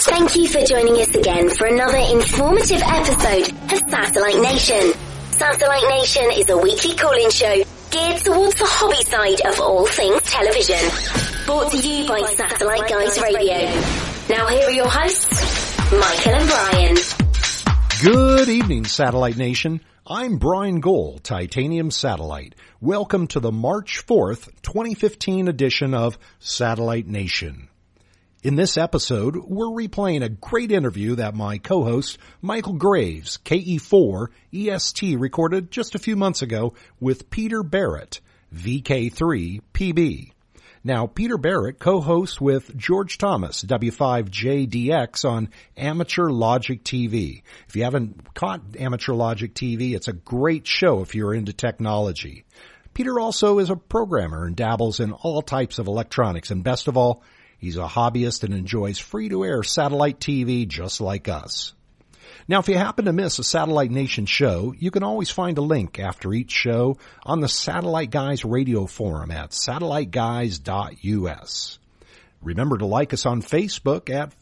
Thank you for joining us again for another informative episode of Satellite Nation. Satellite Nation is a weekly call-in show geared towards the hobby side of all things television. Brought to you by Satellite Guys Radio. Now here are your hosts, Michael and Brian. Good evening, Satellite Nation. I'm Brian Gohl, Titanium Satellite. Welcome to the March 4th, 2015 edition of Satellite Nation. In this episode, we're replaying a great interview that my co-host, Michael Graves, KE4 EST, recorded just a few months ago with Peter Barrett, VK3 PB. Now, Peter Barrett co-hosts with George Thomas, W5JDX, on Amateur Logic TV. If you haven't caught Amateur Logic TV, it's a great show if you're into technology. Peter also is a programmer and dabbles in all types of electronics, and best of all, he's a hobbyist and enjoys free-to-air satellite TV just like us. Now, if you happen to miss a Satellite Nation show, you can always find a link after each show on the Satellite Guys radio forum at satelliteguys.us. Remember to like us on Facebook at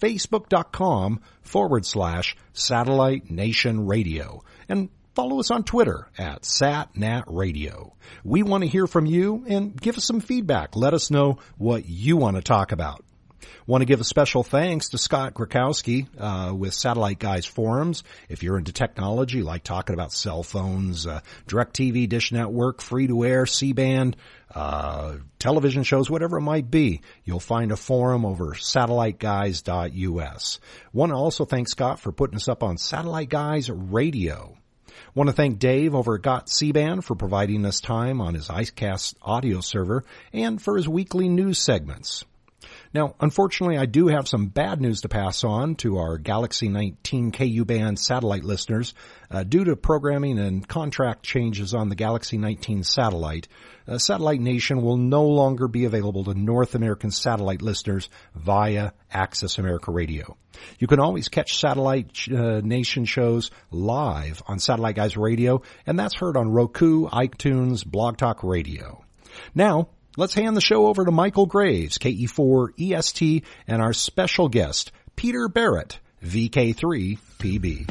facebook.com/Satellite Nation Radio, and follow us on Twitter at SatNatRadio. We want to hear from you and give us some feedback. Let us know what you want to talk about. Want to give a special thanks to Scott Grakowski with Satellite Guys Forums. If you're into technology, like talking about cell phones, DirecTV, Dish Network, free-to-air, C-band, television shows, whatever it might be, you'll find a forum over satelliteguys.us. Want to also thank Scott for putting us up on Satellite Guys Radio. Want to thank Dave over at Got C-Band for providing us time on his IceCast audio server and for his weekly news segments. Now, unfortunately, I do have some bad news to pass on to our Galaxy 19 KU-band satellite listeners. Due to programming and contract changes on the Galaxy 19 satellite, Satellite Nation will no longer be available to North American satellite listeners via Access America Radio. You can always catch Satellite Nation shows live on Satellite Guys Radio, and that's heard on Roku, iTunes, Blog Talk Radio. Now, let's hand the show over to Michael Graves, KE4 EST, and our special guest, Peter Barrett, VK3 PB.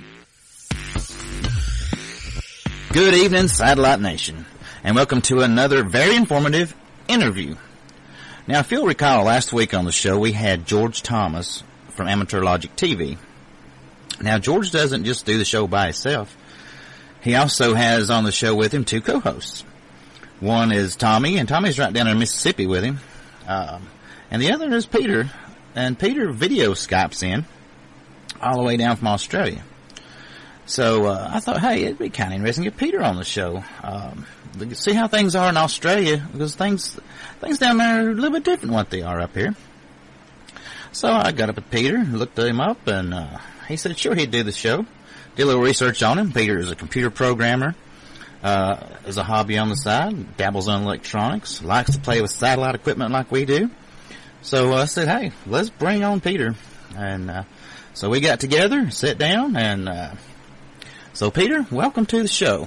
Good evening, Satellite Nation, and welcome to another very informative interview. Now, if you'll recall, last week on the show we had George Thomas from Amateur Logic TV. Now, George doesn't just do the show by himself. He also has on the show with him two co-hosts. One is Tommy, and Tommy's right down in Mississippi with him. And the other is Peter, and Peter video Skypes in all the way down from Australia. So I thought, hey, it'd be kind of interesting to get Peter on the show. See how things are in Australia, because things down there are a little bit different than what they are up here. So I got up with Peter, looked him up, and he said sure he'd do the show. Did a little research on him. Peter is a computer programmer. As a hobby on the side, dabbles in electronics, likes to play with satellite equipment like we do. So I said, hey, let's bring on Peter. And so we got together, sat down, and so Peter, welcome to the show.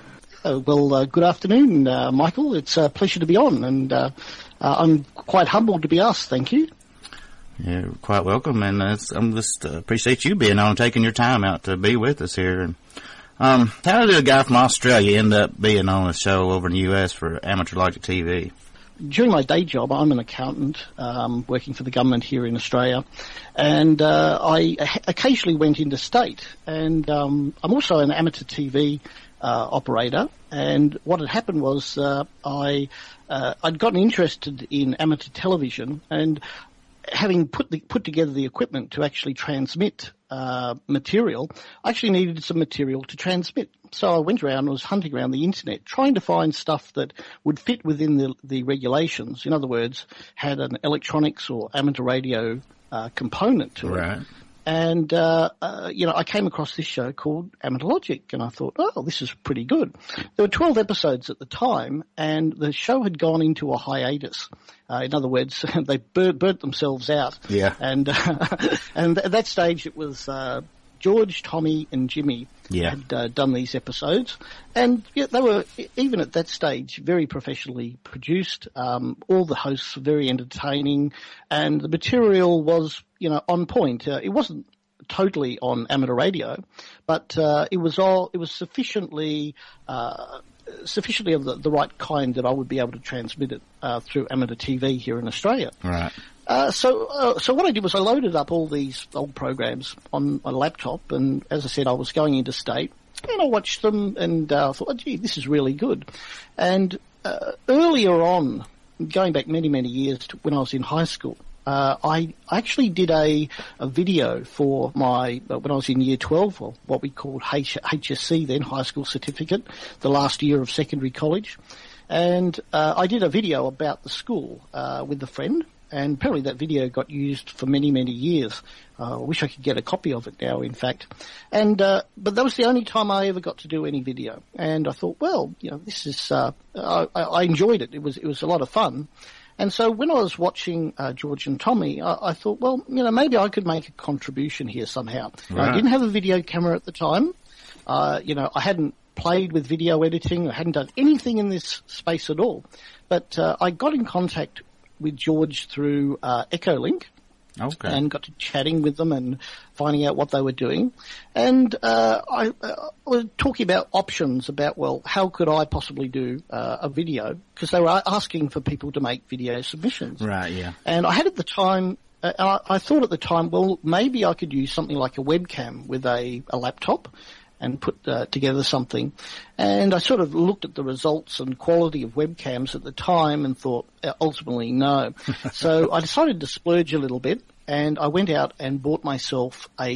Good afternoon, Michael. It's a pleasure to be on, and I'm quite humbled to be asked. Thank you. You're quite welcome, and I'm just appreciate you being on and taking your time out to be with us here. And how did a guy from Australia end up being on a show over in the U.S. for Amateur Logic TV? During my day job, I'm an accountant working for the government here in Australia, and I occasionally went interstate. And I'm also an amateur TV operator, and what had happened was I'd gotten interested in amateur television, and having put together the equipment to actually transmit material, I actually needed some material to transmit. So I went around and was hunting around the internet, trying to find stuff that would fit within the regulations. In other words, had an electronics or amateur radio component to it. And, I came across this show called Amateur Logic, and I thought, oh, this is pretty good. There were 12 episodes at the time, and the show had gone into a hiatus. In other words, they burnt themselves out. Yeah. And at that stage, it was George, Tommy, and Jimmy had done these episodes, and they were, even at that stage, very professionally produced. All the hosts were very entertaining, and the material was, on point. It wasn't totally on amateur radio, but it was sufficiently of the right kind that I would be able to transmit it through amateur TV here in Australia. Right. So what I did was I loaded up all these old programs on my laptop, and as I said, I was going interstate, and I watched them, and thought, oh, gee, this is really good. And earlier on, going back many, many years to when I was in high school, I actually did a video for my, when I was in year 12, or what we called HSC then, High School Certificate, the last year of secondary college. And I did a video about the school with a friend, and apparently that video got used for many, many years. I wish I could get a copy of it now, in fact. And but that was the only time I ever got to do any video. And I thought, well, this is, I enjoyed it. It was a lot of fun. And so when I was watching George and Tommy, I thought, well, maybe I could make a contribution here somehow. Right. I didn't have a video camera at the time. I hadn't played with video editing. I hadn't done anything in this space at all. But I got in contact with George through Echolink. Okay. And got to chatting with them and finding out what they were doing. And I was talking about options about, well, how could I possibly do a video? Because they were asking for people to make video submissions. Right, yeah. And I had at the time, I thought at the time, well, maybe I could use something like a webcam with a laptop and put together something. And I sort of looked at the results and quality of webcams at the time and thought, ultimately, no. So I decided to splurge a little bit, and I went out and bought myself a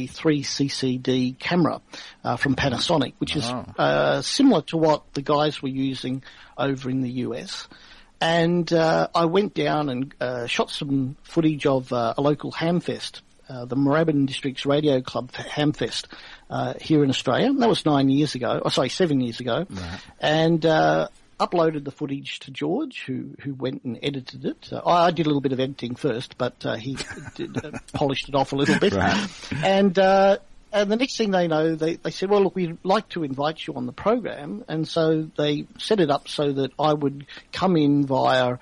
3CCD camera from Panasonic, which is similar to what the guys were using over in the US. And I went down and shot some footage of a local hamfest, the Moorabbin District's Radio Club Hamfest here in Australia. And that was 7 years ago. Right. And uploaded the footage to George, who went and edited it. I did a little bit of editing first, but he polished it off a little bit. Right. And the next thing they know, they said, well, look, we'd like to invite you on the program. And so they set it up so that I would come in via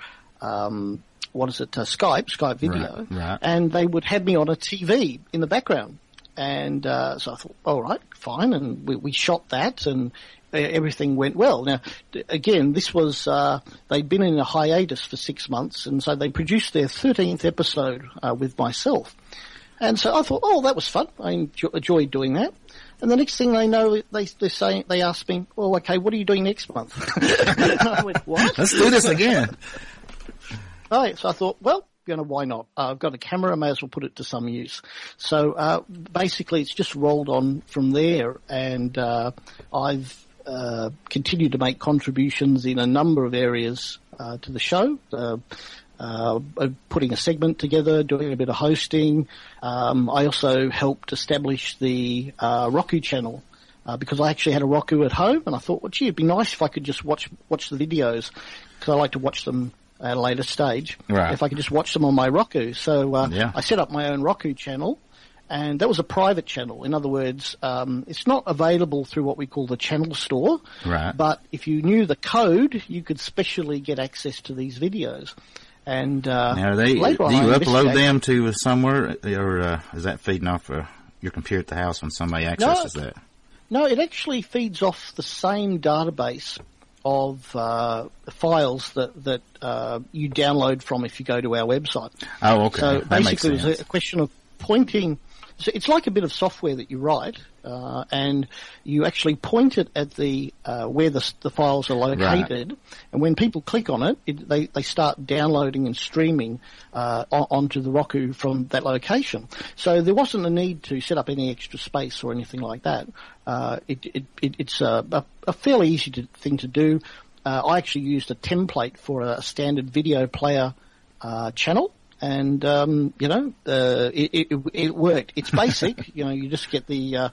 Skype video, right. And they would have me on a TV in the background. And so I thought, all right, fine, and we shot that, and everything went well. Now, again, this was, they'd been in a hiatus for 6 months, and so they produced their 13th episode with myself. And so I thought, oh, that was fun. I enjoyed doing that. And the next thing they know, they asked me, well, okay, what are you doing next month? And I went, what? Let's do this again. All right, so I thought, well, why not? I've got a camera, I may as well put it to some use. So basically it's just rolled on from there, and I've continued to make contributions in a number of areas to the show, putting a segment together, doing a bit of hosting. I also helped establish the Roku channel, because I actually had a Roku at home, and I thought, well, gee, it'd be nice if I could just watch the videos, because I like to watch them at a later stage. Right. If I could just watch them on my Roku. So yeah. I set up my own Roku channel, and that was a private channel. In other words, it's not available through what we call the channel store. Right. But if you knew the code, you could specially get access to these videos. And now, later on, do you upload them to somewhere, or is that feeding off your computer at the house when somebody accesses that? No, it actually feeds off the same database of files that you download from if you go to our website. Oh, okay. So that basically makes it was a question of pointing. So it's like a bit of software that you write, and you actually point it at the where the files are located, right. And when people click on it, they start downloading and streaming onto the Roku from that location. So there wasn't a need to set up any extra space or anything like that. It's a fairly easy thing to do. I actually used a template for a standard video player channel. And it worked. It's basic. You just get the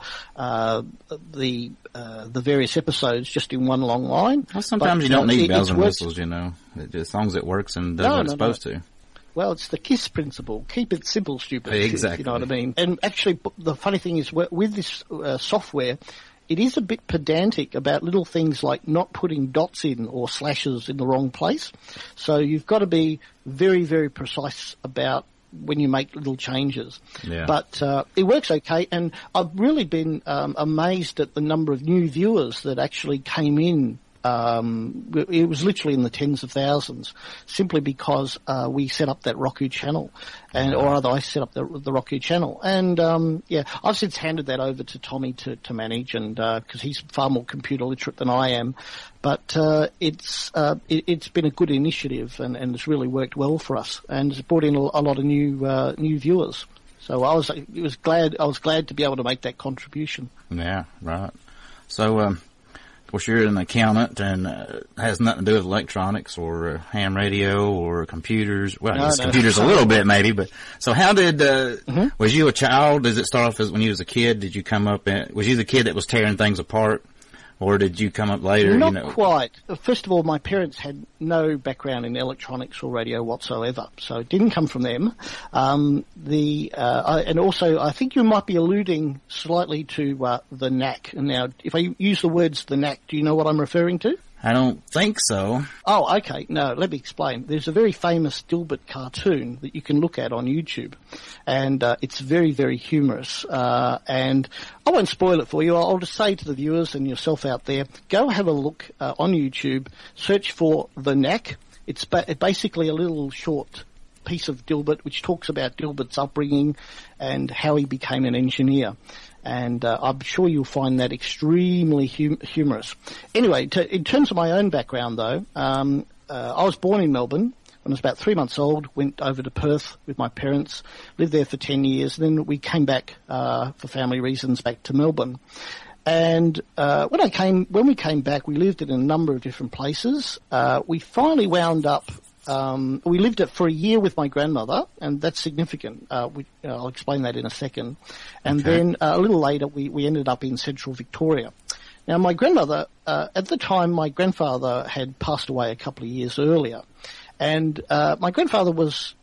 various episodes just in one long line. Well, sometimes you don't need bells and whistles. As long as it works and does what it's supposed to. Well, it's the KISS principle. Keep it simple, stupid. Exactly. You know what I mean? And actually, the funny thing is, with this software, it is a bit pedantic about little things like not putting dots in or slashes in the wrong place. So you've got to be very, very precise about when you make little changes. Yeah. But it works okay, and I've really been amazed at the number of new viewers that actually came in. It was literally in the tens of thousands, simply because we set up that Roku channel, or rather I set up the Roku channel. And I've since handed that over to Tommy to manage, and because he's far more computer literate than I am. But it's been a good initiative, and it's really worked well for us, and it's brought in a lot of new viewers. So I was glad to be able to make that contribution. Yeah, right. So, of course, you're an accountant, and has nothing to do with electronics or ham radio or computers. Well, No. computers a little bit maybe, but so how did, was you a child? Does it start off as when you was a kid? Did you come up, was you the kid that was tearing things apart? Or did you come up later? Not quite. First of all, my parents had no background in electronics or radio whatsoever, so it didn't come from them. And also, I think you might be alluding slightly to the knack. Now, if I use the words the knack, do you know what I'm referring to? I don't think so. Oh, okay. No, let me explain. There's a very famous Dilbert cartoon that you can look at on YouTube, and it's very, very humorous. And I won't spoil it for you. I'll just say to the viewers and yourself out there, go have a look on YouTube, search for The Knack. It's basically a little short piece of Dilbert which talks about Dilbert's upbringing and how he became an engineer. And I'm sure you'll find that extremely humorous. Anyway, in terms of my own background, though, I was born in Melbourne. When I was about 3 months old, went over to Perth with my parents, lived there for 10 years, and then we came back for family reasons back to Melbourne. And when we came back, we lived in a number of different places. We finally wound up. We lived it for a year with my grandmother, and that's significant. I'll explain that in a second. And then a little later, we ended up in central Victoria. Now, my grandmother, at the time, my grandfather had passed away a couple of years earlier. And my grandfather was,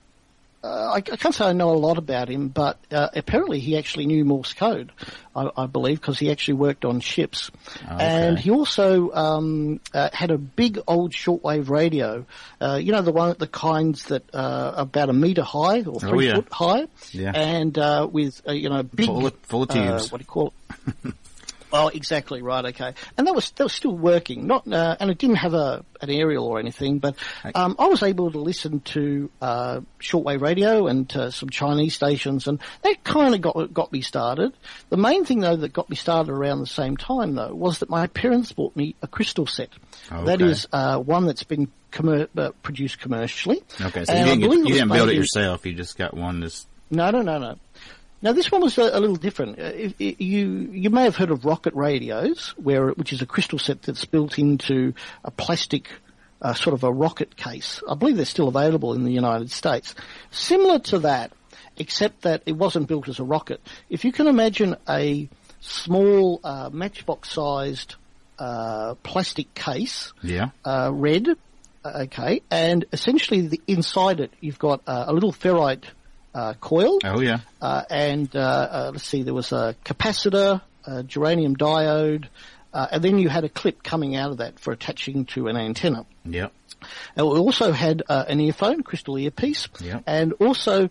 I can't say I know a lot about him, but apparently he actually knew Morse code, I believe, because he actually worked on ships. Okay. And he also had a big old shortwave radio, the kinds that are about a metre high or 3 foot high, and with big full of tubes. What do you call it? Oh, exactly right. Okay, and that was still working. And it didn't have an aerial or anything, but I was able to listen to shortwave radio and to some Chinese stations, and that kind of got me started. The main thing though that got me started around the same time though was that my parents bought me a crystal set. Okay. That is one that's been produced commercially. Okay, so you didn't build it yourself. You just got one. No. Now, this one was a little different. You may have heard of rocket radios, which is a crystal set that's built into a plastic, sort of a rocket case. I believe they're still available in the United States. Similar to that, except that it wasn't built as a rocket. If you can imagine a small matchbox-sized plastic case, red, okay, and essentially inside it you've got a little ferrite coil. Oh, yeah. And let's see, there was a capacitor, a germanium diode, and then you had a clip coming out of that for attaching to an antenna. Yep. And we also had an earphone, crystal earpiece, and also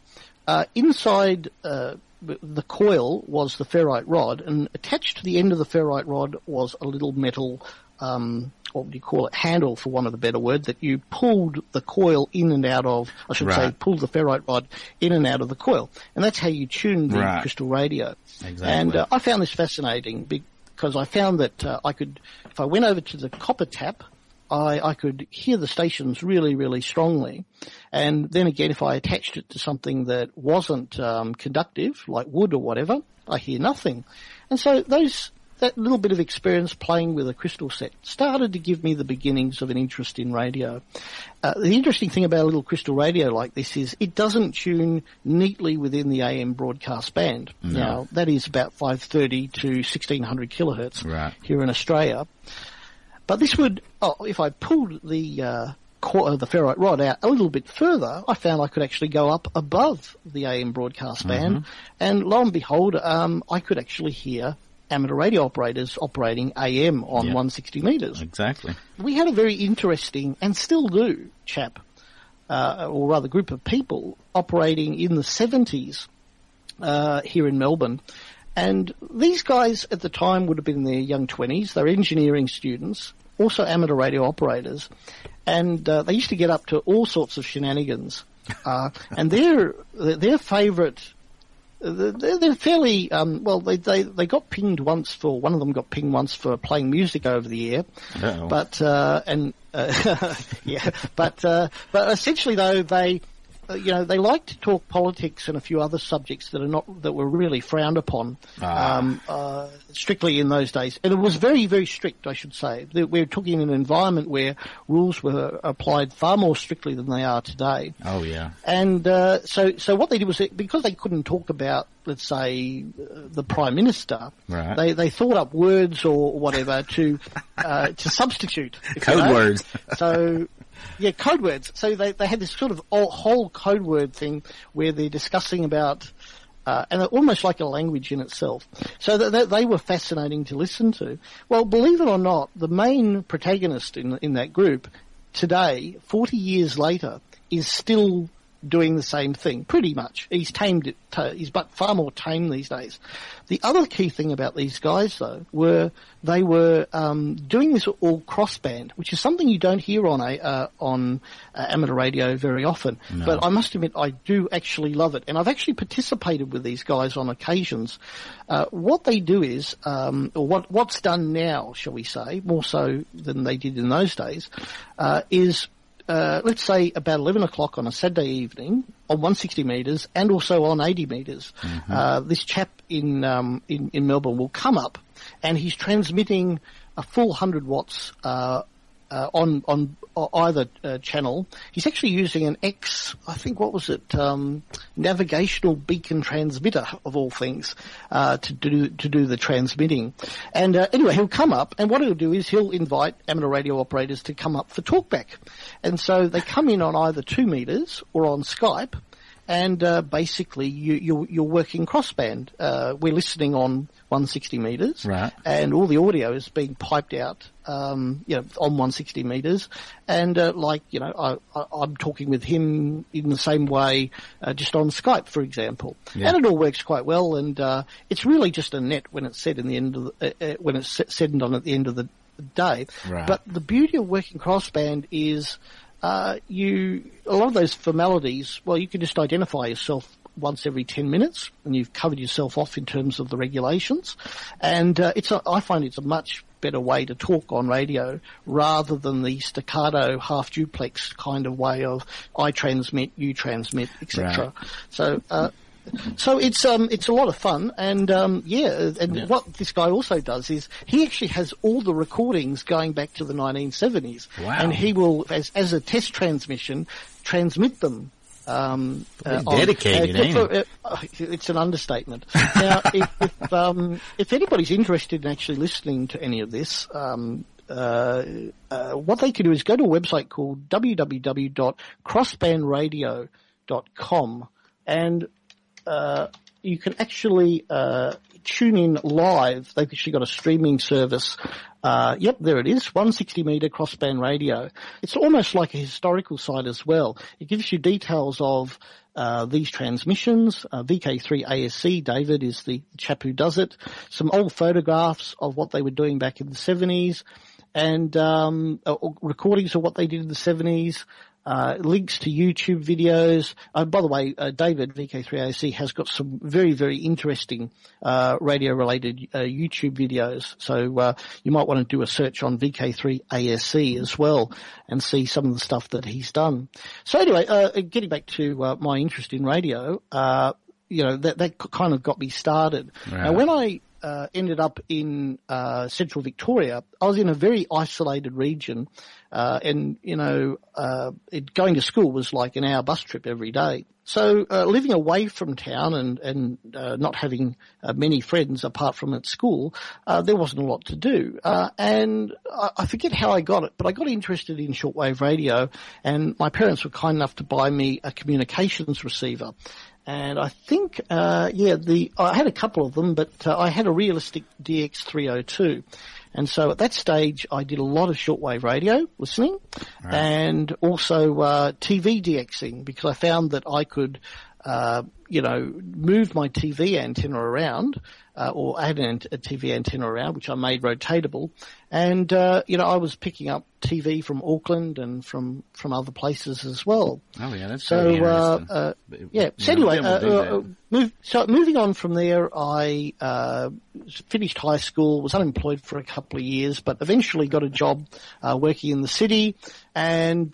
inside the coil was the ferrite rod, and attached to the end of the ferrite rod was a little metal what would you call it, handle, for want of a better word, that you pulled the coil in and out of, I should say, pulled the ferrite rod in and out of the coil. And that's how you tuned the crystal radio. Exactly. And I found this fascinating because I found that if I went over to the copper tap, I could hear the stations really, really strongly. And then again, if I attached it to something that wasn't conductive, like wood or whatever, I hear nothing. And so that little bit of experience playing with a crystal set started to give me the beginnings of an interest in radio. The interesting thing about a little crystal radio like this is it doesn't tune neatly within the AM broadcast band. No. Now, that is about 530 to 1600 kilohertz here in Australia. But this would, if I pulled the the ferrite rod out a little bit further, I found I could actually go up above the AM broadcast band, and lo and behold, I could actually hear amateur radio operators operating AM on 160 metres. Exactly. We had a very interesting, and still do, or rather group of people operating in the 70s here in Melbourne. And these guys at the time would have been in their young 20s. They're engineering students, also amateur radio operators. And they used to get up to all sorts of shenanigans. And their favourite... They're fairly, they got pinged once one of them got pinged once for playing music over the air. Uh-oh. But essentially though, they like to talk politics and a few other subjects that were really frowned upon, strictly in those days. And it was very, very strict, I should say. We're talking in an environment where rules were applied far more strictly than they are today. Oh, yeah. And, so what they did was, because they couldn't talk about, let's say, the Prime Minister, right. they thought up words or whatever to substitute. Code words. So, yeah, code words. So they had this sort of whole code word thing where they're discussing about, and almost like a language in itself. So they were fascinating to listen to. Well, believe it or not, the main protagonist in that group today, 40 years later, is still doing the same thing, pretty much. He's tamed it. He's but far more tame these days. The other key thing about these guys, though, they were doing this all crossband, which is something you don't hear on amateur radio very often. No. But I must admit, I do actually love it, and I've actually participated with these guys on occasions. What they do is, or what's done now, shall we say, more so than they did in those days, is let's say about 11 o'clock on a Saturday evening on 160 metres and also on 80 metres. This chap in Melbourne will come up and he's transmitting a full 100 watts on either channel. He's actually using an navigational beacon transmitter of all things to do the transmitting. And anyway, he'll come up, and what he'll do is he'll invite amateur radio operators to come up for talkback. And so they come in on either 2 metres or on Skype, and basically you're working crossband. We're listening on 160 metres, right, and all the audio is being piped out, on 160 metres, and I'm talking with him in the same way, just on Skype, for example, and it all works quite well. And it's really just a net when it's said in the end of when it's said and done at the end of the day. Right. But the beauty of working crossband is a lot of those formalities. Well, you can just identify yourself once every 10 minutes, and you've covered yourself off in terms of the regulations. And I find it's a much better way to talk on radio rather than the staccato half duplex kind of way of I transmit, you transmit, etc. Right. So it's a lot of fun, and what this guy also does is he actually has all the recordings going back to the 1970s. Wow. And he will, as a test transmission, transmit them. Dedicated, it's an understatement. Now, if anybody's interested in actually listening to any of this, what they can do is go to a website called www.crossbandradio.com, and you can actually tune in live. They've actually got a streaming service. Yep, there it is, 160 metre crossband radio. It's almost like a historical site as well. It gives you details of these transmissions. VK3 ASC, David is the chap who does it. Some old photographs of what they were doing back in the 70s, and recordings of what they did in the 70s. Links to YouTube videos. By the way, David, VK3ASC, has got some very, very interesting radio-related YouTube videos. So you might want to do a search on VK3ASC as well and see some of the stuff that he's done. So anyway, getting back to my interest in radio, that kind of got me started. Right. Now, when I ended up in central Victoria, I was in a very isolated region, and going to school was like an hour bus trip every day. So living away from town and not having many friends apart from at school, there wasn't a lot to do. And I forget how I got it, but I got interested in shortwave radio, and my parents were kind enough to buy me a communications receiver. And I think, I had a couple of them, but I had a Realistic DX302. And so at that stage, I did a lot of shortwave radio listening, and also TV DXing, because I found that I could, move my TV antenna around, or add a TV antenna around, which I made rotatable. And, I was picking up TV from Auckland and from other places as well. Oh yeah, that's so, interesting. So anyway, moving on from there, I, finished high school, was unemployed for a couple of years, but eventually got a job, working in the city. And,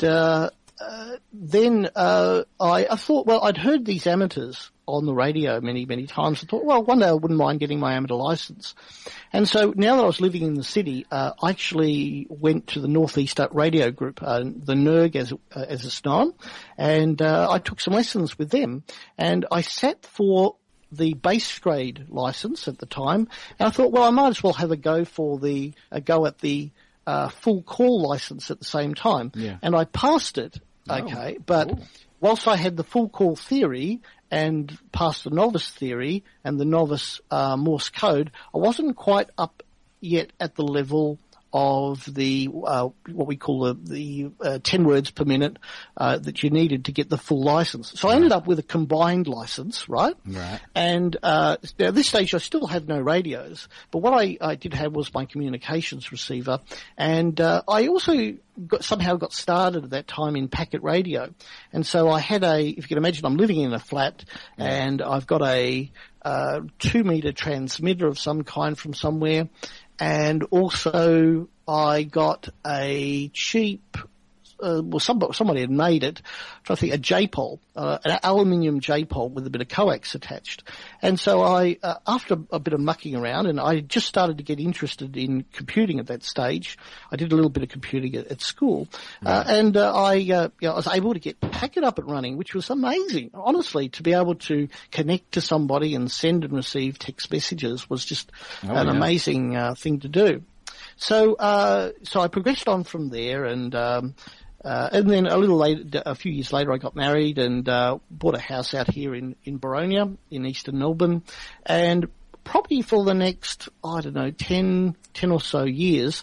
then I thought, well, I'd heard these amateurs on the radio many, many times. I thought, well, one day I wouldn't mind getting my amateur license. And so now that I was living in the city, I actually went to the Northeast Radio Group, the NERG as it's known, and I took some lessons with them. And I sat for the base grade license at the time, and I thought, well, I might as well have a go at the full call license at the same time. Yeah. And I passed it, okay, but whilst I had the full call theory and passed the novice theory and the novice Morse code, I wasn't quite up yet at the level of the what we call the 10 words per minute that you needed to get the full license. So I ended up with a combined license, right? Right. And at this stage I still had no radios, but what I did have was my communications receiver, and I also somehow got started at that time in packet radio. And so I had if you can imagine, I'm living in a flat, and I've got a 2-meter transmitter of some kind from somewhere. And also I got a cheap, somebody had made it, I think a J-pole, an aluminium J-pole with a bit of coax attached. And so I, after a bit of mucking around, and I just started to get interested in computing at that stage. I did a little bit of computing at school, and I was able to get Packet up and running, which was amazing. Honestly, to be able to connect to somebody and send and receive text messages was just an amazing thing to do. So I progressed on from there, and then a few years later, I got married and bought a house out here in Boronia, in eastern Melbourne, and probably for the next 10 or so years,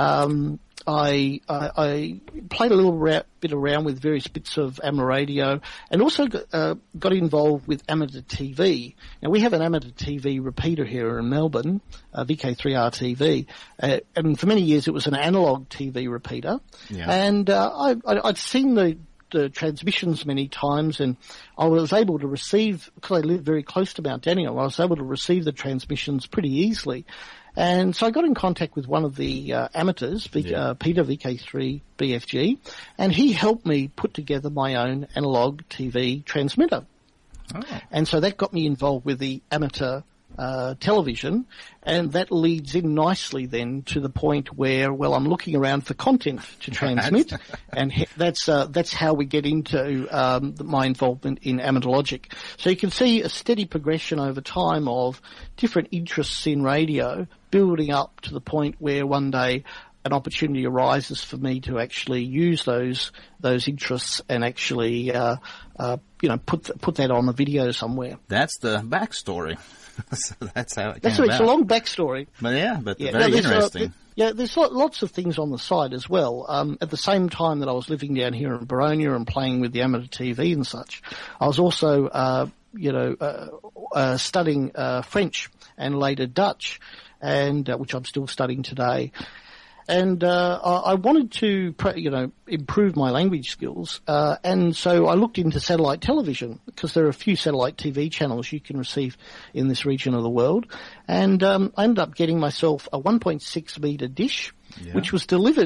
I played a little bit around with various bits of amateur radio, and also got involved with amateur TV. Now, we have an amateur TV repeater here in Melbourne, VK3RTV, and for many years it was an analog TV repeater. Yeah. And I'd seen the transmissions many times, and I was able to receive, because I live very close to Mount Daniel, I was able to receive the transmissions pretty easily. And so I got in contact with one of the amateurs, Peter VK3 BFG, and he helped me put together my own analog TV transmitter. Oh. And so that got me involved with the amateur television, and that leads in nicely then to the point where, well, I'm looking around for content to transmit, and that's how we get into my involvement in amateur logic. So you can see a steady progression over time of different interests in radio, building up to the point where one day an opportunity arises for me to actually use those interests and actually put that on a video somewhere. That's the backstory. So that's how it came about. It's a long backstory. But very interesting. There's lots of things on the side as well. At the same time that I was living down here in Boronia and playing with the amateur TV and such, I was also, studying French and later Dutch, and which I'm still studying today. And I wanted to, improve my language skills, and so I looked into satellite television, because there are a few satellite TV channels you can receive in this region of the world. And I ended up getting myself a 1.6 meter dish, which was delivered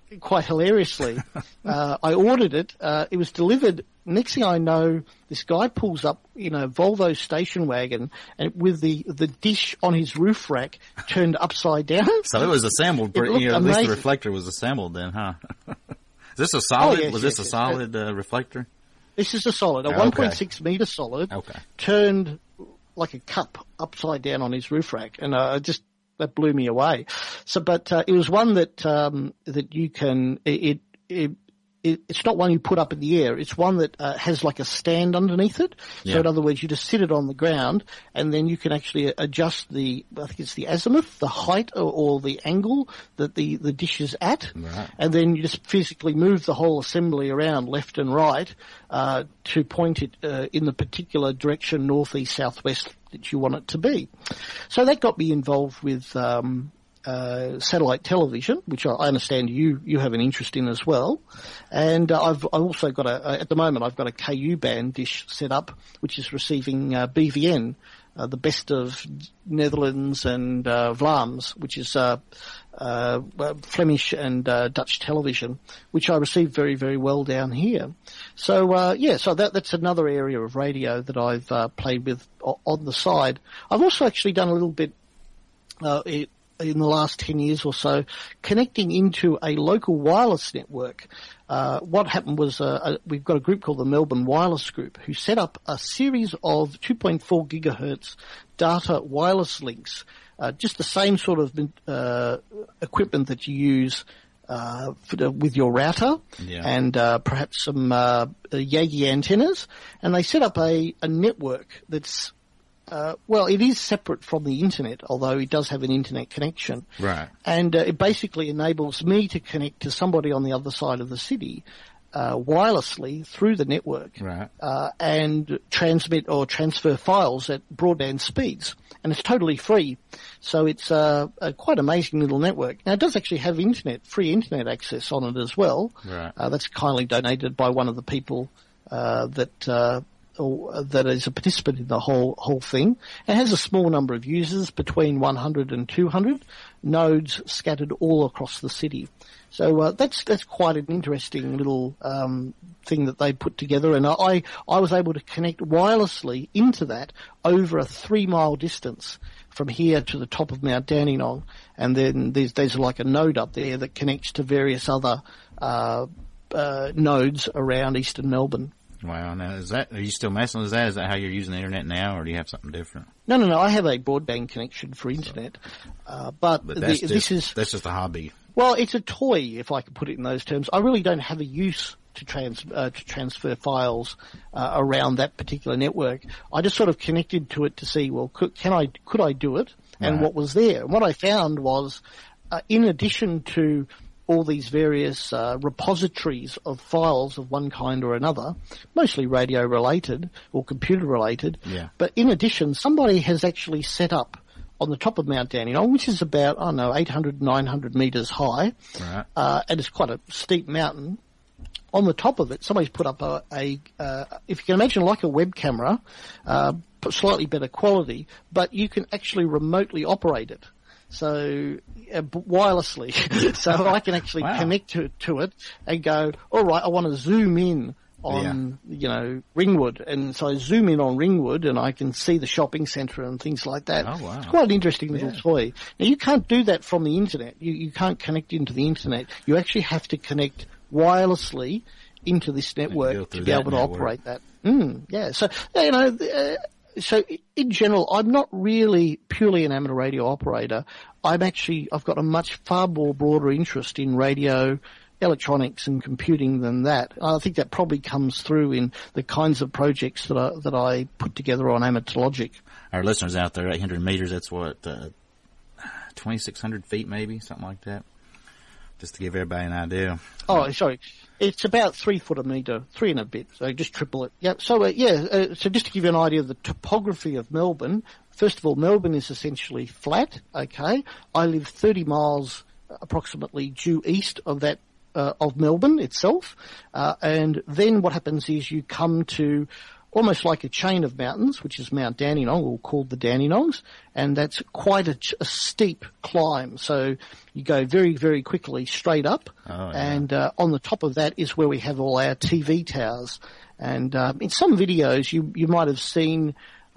quite hilariously, I ordered it. It was delivered. Next thing I know, this guy pulls up in a Volvo station wagon and with the dish on his roof rack turned upside down. So it was assembled. At least the reflector was assembled then, huh? Is this a solid? Oh, yes, was this a solid reflector? This is a solid, a 1.6 meter solid, turned like a cup upside down on his roof rack, and that blew me away. So, but it was one that that you can. It's not one you put up in the air. It's one that has like a stand underneath it. Yeah. So in other words, you just sit it on the ground, and then you can actually adjust I think it's the azimuth, the height or the angle that the dish is at. Right. And then you just physically move the whole assembly around left and right to point it in the particular direction, northeast, southwest, that you want it to be. So that got me involved with satellite television, which I understand you have an interest in as well. And I've also got at the moment I've got a KU band dish set up, which is receiving BVN, the best of Netherlands and Vlaams, which is Flemish and Dutch television, which I received very, very well down here. So so that's another area of radio that I've played with on the side. I've also actually done a little bit in the last 10 years or so, connecting into a local wireless network. What happened was we've got a group called the Melbourne Wireless Group who set up a series of 2.4 gigahertz data wireless links, just the same sort of equipment that you use with your router and perhaps some Yagi antennas. And they set up a network that's it is separate from the internet, although it does have an internet connection. Right. And it basically enables me to connect to somebody on the other side of the city wirelessly through the network, right, and transmit or transfer files at broadband speeds. And it's totally free. So it's a quite amazing little network. Now, it does actually have free internet access on it as well. Right. That's kindly donated by one of the people that is a participant in the whole thing. It has a small number of users, between 100 and 200 nodes scattered all across the city. So that's quite an interesting little thing that they put together, and I was able to connect wirelessly into that over a 3-mile distance from here to the top of Mount Dandenong, and then there's like a node up there that connects to various other nodes around eastern Melbourne. Wow. Now, are you still messing with that? Is that how you're using the internet now, or do you have something different? No. I have a broadband connection for internet, but that's just a hobby. Well, it's a toy, if I can put it in those terms. I really don't have a use to transfer files around that particular network. I just sort of connected to it to see, well, could I do it, and right, what was there. And what I found was, in addition to all these various repositories of files of one kind or another, mostly radio related or computer related. Yeah. But in addition, somebody has actually set up on the top of Mount Dandenong, which is about, 800, 900 metres high, right, and it's quite a steep mountain. On the top of it, somebody's put up if you can imagine, like a web camera, slightly better quality, but you can actually remotely operate it. So wirelessly, so I can actually connect to it and go, all right, I want to zoom in on Ringwood, and so I zoom in on Ringwood, and I can see the shopping centre and things like that. Oh, wow. It's quite an interesting little toy. Now, you can't do that from the internet. You can't connect into the internet. You actually have to connect wirelessly into this network to be able to operate that. So So in general, I'm not really purely an amateur radio operator. I've got a far more broader interest in radio, electronics and computing than that. I think that probably comes through in the kinds of projects that I put together on Amateurlogic. Our listeners out there, 800 meters, that's what, 2,600 feet maybe, something like that? Just to give everybody an idea. Oh, sorry. It's about 3 foot a metre, 3 and a bit, so just triple it. Yeah. So, so just to give you an idea of the topography of Melbourne, first of all, Melbourne is essentially flat, okay? I live 30 miles approximately due east of that, of Melbourne itself, and then what happens is you come to almost like a chain of mountains, which is Mount Dandenong, or called the Dandenongs, and that's quite a steep climb. So you go very, very quickly straight up, and on the top of that is where we have all our TV towers. And in some videos, you might have seen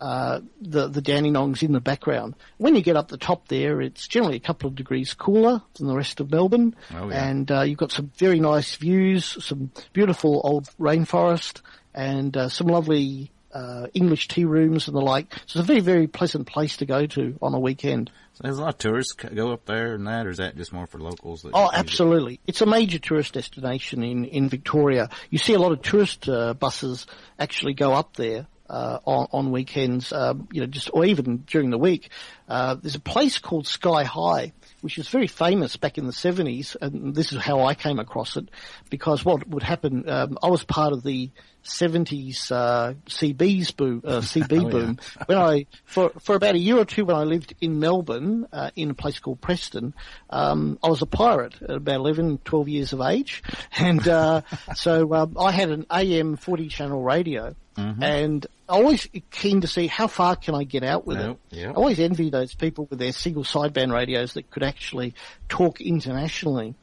the Dandenongs in the background. When you get up the top there, it's generally a couple of degrees cooler than the rest of Melbourne. And you've got some very nice views, some beautiful old rainforest, and some lovely English tea rooms and the like. So it's a very, very pleasant place to go to on a weekend. So there's a lot of tourists go up there and that, or is that just more for locals? Oh, absolutely. It's a major tourist destination in Victoria. You see a lot of tourist buses actually go up there on weekends, or even during the week. There's a place called Sky High, which is very famous back in the 70s, and this is how I came across it, because what would happen, I was part of the 70s CB boom. When I for about a year or two when I lived in Melbourne, in a place called Preston, I was a pirate at about 11, 12 years of age, and so I had an AM 40 channel radio. And always keen to see how far can I get out with it. Yep. I always envy those people with their single sideband radios that could actually talk internationally.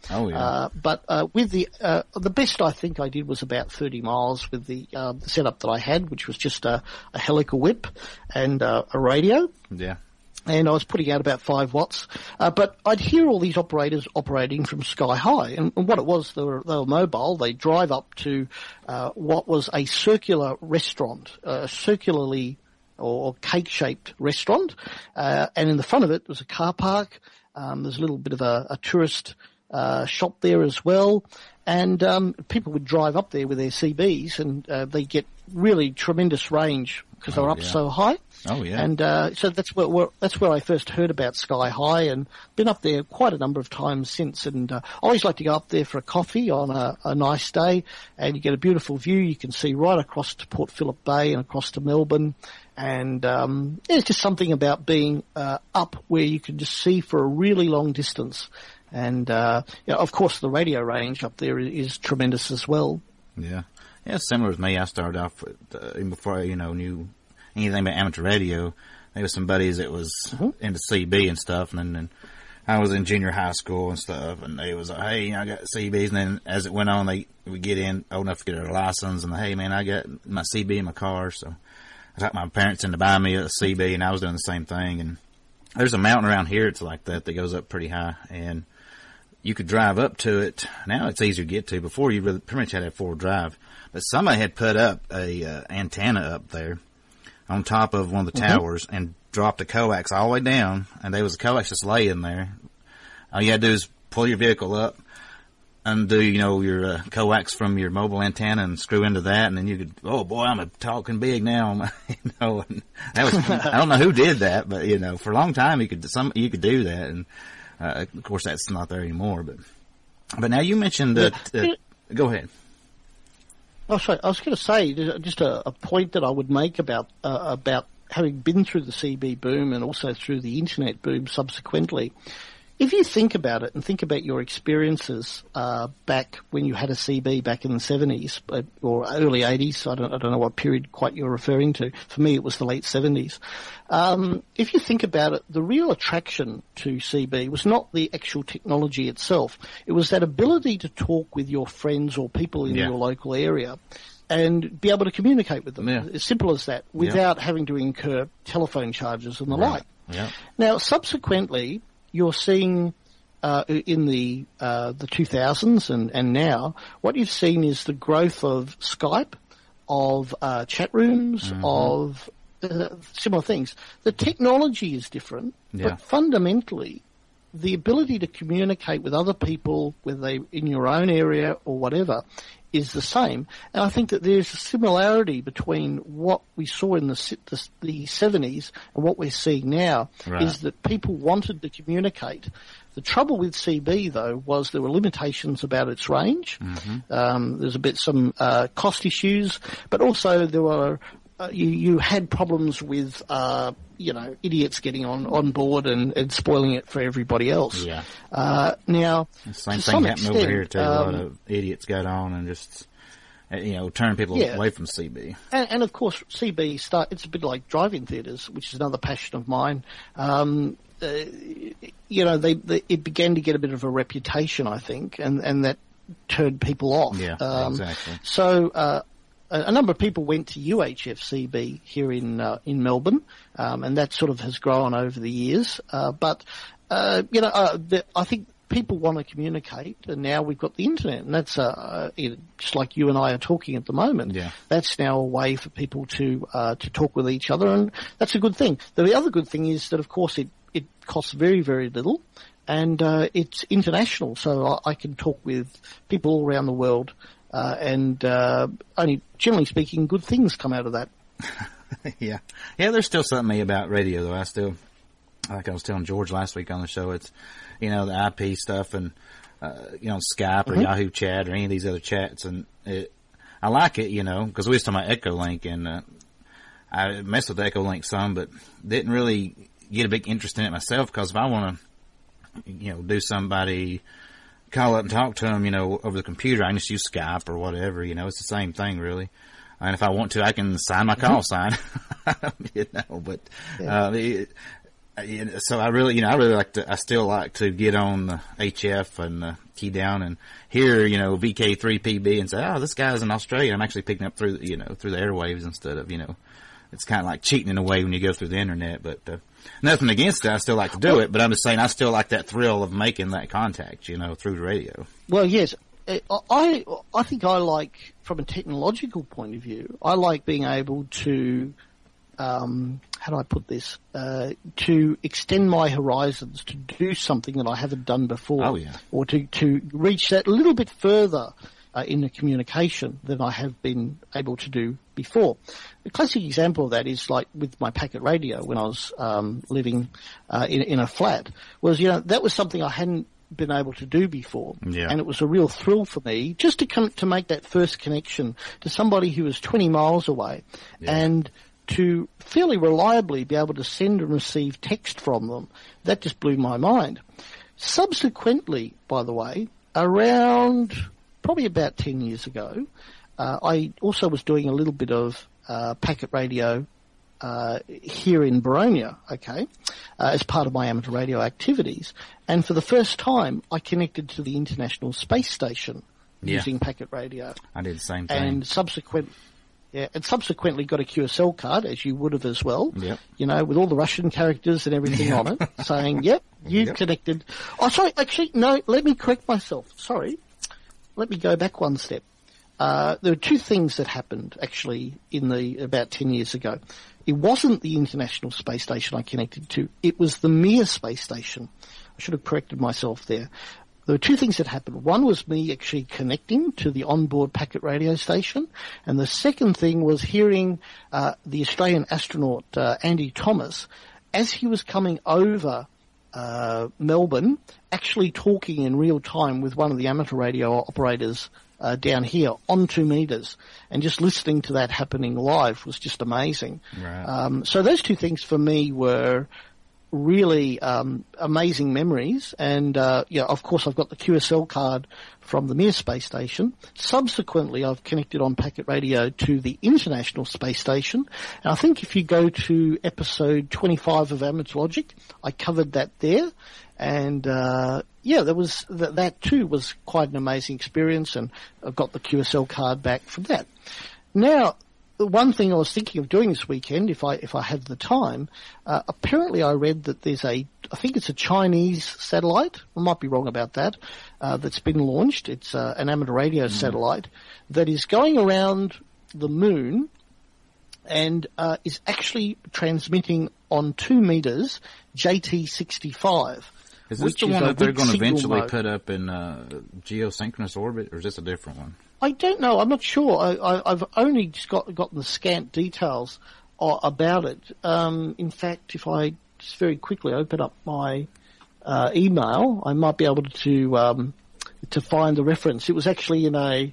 But with the best I think I did was about 30 miles with the setup that I had, which was just a helical whip and a radio. Yeah. And I was putting out about 5 watts. But I'd hear all these operators operating from Sky High. And what it was, they were mobile. They drive up to what was a circular restaurant, circularly or cake-shaped restaurant. And in the front of it was a car park. There's a little bit of a tourist shop there as well. And people would drive up there with their CBs, and they get really tremendous range because they're up so high. And so that's where I first heard about Sky High, and been up there quite a number of times since. And I always like to go up there for a coffee on a nice day, and you get a beautiful view. You can see right across to Port Phillip Bay and across to Melbourne. And there's just something about being up where you can just see for a really long distance. And of course, the radio range up there is tremendous as well. Yeah, similar with me. I started off with, even before I knew anything about amateur radio. There was some buddies that was into CB and stuff, and then I was in junior high school and stuff, and they was like, hey, I got CBs, and then as it went on, we get in old enough to get our license, and hey, man, I got my CB in my car, so I got my parents in to buy me a CB, and I was doing the same thing. And there's a mountain around here, it's like that goes up pretty high, and you could drive up to it. Now it's easier to get to. Before you really pretty much had to have 4-wheel drive. But somebody had put up a antenna up there on top of one of the towers and dropped a coax all the way down, and there was a coax just laying there. All you had to do is pull your vehicle up, undo, your coax from your mobile antenna and screw into that, and then you could, oh boy, I'm talking big now, and that was, I don't know who did that, but for a long time you could do that, and of course that's not there anymore, but now you mentioned that, go ahead. Oh, sorry. I was going to say just a point that I would make about having been through the CB boom and also through the internet boom subsequently. If you think about it and think about your experiences back when you had a CB back in the 70s or early 80s, I don't know what period quite you're referring to. For me, it was the late 70s. If you think about it, the real attraction to CB was not the actual technology itself. It was that ability to talk with your friends or people in your local area and be able to communicate with them. As simple as that, without having to incur telephone charges and the like. Now, subsequently, you're seeing in the 2000s and now, what you've seen is the growth of Skype, of chat rooms, of similar things. The technology is different, but fundamentally, the ability to communicate with other people, whether they in your own area or whatever, is the same. And I think that there's a similarity between what we saw in the 70s and what we're seeing now, is that people wanted to communicate. The trouble with CB, though, was there were limitations about its range. There's some cost issues, but also there were you had problems with idiots getting on board and spoiling it for everybody else. Now, the same thing happened over here too. A lot of idiots got on and just turn people away from CB. And of course, CB it's a bit like drive-in theatres, which is another passion of mine. It began to get a bit of a reputation, I think, and that turned people off. Yeah, exactly. So a number of people went to UHFCB here in Melbourne, and that sort of has grown over the years. But I think people want to communicate, and now we've got the internet, and that's just like you and I are talking at the moment. Yeah. That's now a way for people to talk with each other, and that's a good thing. The other good thing is that, of course, it costs very, very little, and it's international, so I can talk with people all around the world, and only generally speaking, good things come out of that. Yeah. There's still something about radio, though. Like I was telling George last week on the show, it's the IP stuff and Skype or Yahoo Chat or any of these other chats, and I like it, because we was talking about Echolink, and I messed with Echolink some, but didn't really get a big interest in it myself, because if I want to do somebody, call up and talk to them, over the computer, I can just use Skype or whatever, it's the same thing really. And if I want to, I can sign my call sign, but so I really I still like to get on the HF and key down and hear, VK3PB and say, oh, this guy's in Australia. I'm actually picking up through the airwaves instead of, it's kind of like cheating in a way when you go through the internet, but, nothing against it. I still like to do it, but I'm just saying I still like that thrill of making that contact, through the radio. Well, yes. I think I like, from a technological point of view, I like being able to, how do I put this, to extend my horizons, to do something that I haven't done before. Oh, yeah. Or to reach that a little bit further in the communication than I have been able to do before. A classic example of that is like with my packet radio when I was living in a flat, was, that was something I hadn't been able to do before. Yeah. And it was a real thrill for me just to make that first connection to somebody who was 20 miles away, and to fairly reliably be able to send and receive text from them. That just blew my mind. Subsequently, by the way, around probably about 10 years ago, I also was doing a little bit of packet radio here in Boronia, as part of my amateur radio activities. And for the first time, I connected to the International Space Station using packet radio. I did the same thing. And subsequently got a QSL card, as you would have as well. Yep. With all the Russian characters and everything on it, saying, "Yep, you've connected." Oh, sorry, actually, no. Let me correct myself. Sorry, let me go back one step. There were two things that happened actually about 10 years ago. It wasn't the International Space Station I connected to. It was the Mir Space Station. I should have corrected myself there. There were two things that happened. One was me actually connecting to the onboard packet radio station, and the second thing was hearing the Australian astronaut Andy Thomas, as he was coming over Melbourne, actually talking in real time with one of the amateur radio operators down here on 2 meters, and just listening to that happening live was just amazing. Right. So those two things for me were really amazing memories, and of course I've got the QSL card from the Mir Space Station. Subsequently, I've connected on packet radio to the International Space Station, and I think if you go to episode 25 of Amateur Logic, I covered that there, and that too was quite an amazing experience, and I've got the QSL card back from that. Now, the one thing I was thinking of doing this weekend, if I have the time, apparently I read that I think it's a Chinese satellite, I might be wrong about that, that's been launched. It's an amateur radio satellite that is going around the moon and is actually transmitting on 2 meters JT65. Is this the one that they're going to eventually put up in geosynchronous orbit, or is this a different one? I don't know. I'm not sure. I've only just gotten the scant details about it. In fact, if I just very quickly open up my email, I might be able to find the reference. It was actually in a